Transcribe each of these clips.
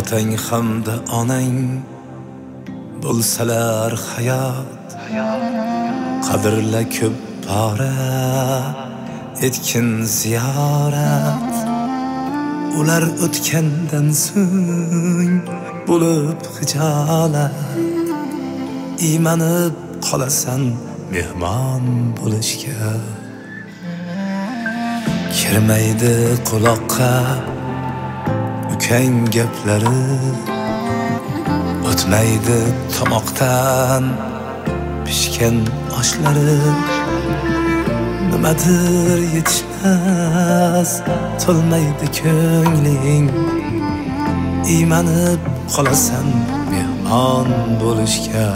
otang hamda onang bo'lsalar hayot, qadrla ko'p pora etkin ziyorat. Ular o'tgandan so'ng bo'lib hijolat, iymanib qolasan mehmon bo'lishga. Kirmaydi quloqqa ukang gaplari, o'tmaydi tomoqdan pishgan oshlari. Nimadir yetishmas, to'lmaydi ko'ngling, iymanib qolasan mehmon bo'lishga.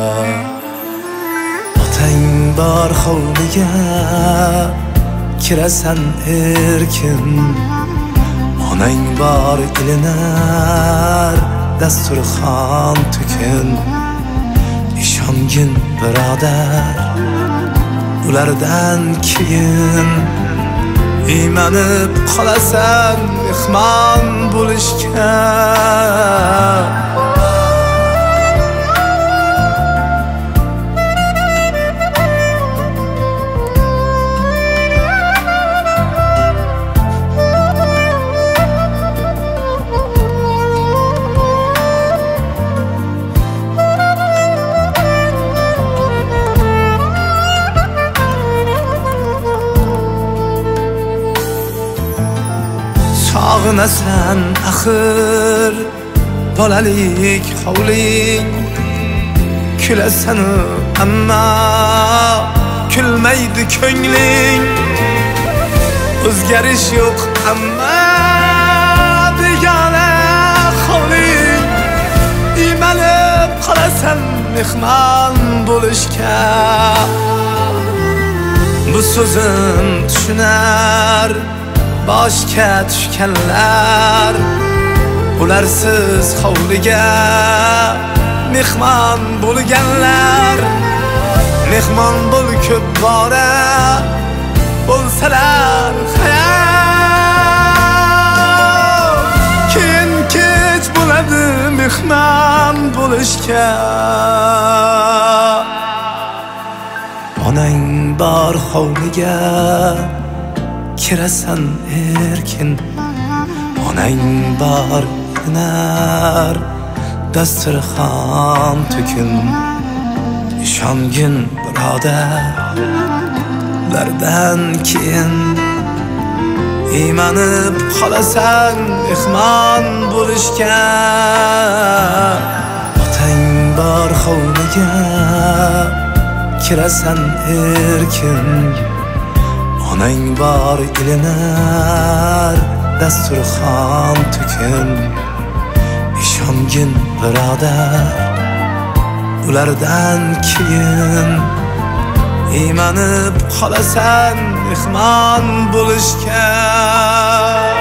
Otang bor hovliga kirasan erkin, onang bor ilinar dasturxon to'kin. Ishongin birodar, ulardan keyin iymanib qolasan mehmon bo'lishga. Sog'inasan axir bolalik hovling, kulasan ammo kulmaydi ko'ngling. O'zgarish yo'q ammo begona hovling, iymanib qolasan mehmon bo'lishga. Bu so'zim tushunar boshga tushganlar, ularsiz hovliga mehmon bo'lganlar. Mehmon bo'l ko'p bora bo'lsalar hayot, keyin kech bo'ladi mehmon bo'lishga. Onang bor hovliga kirasan erkin, onang bor ilinar dasturxon to'kin. Ishongin birodar, ulardan keyin iymanib qolasan mehmon bo'lishga. Otang bor hovliga kirasan erkin, onang bor ilinar dasturxon to'kin. Ishongin birodar, ulardan keyin iymanib qolasan mehmon bo'lishga.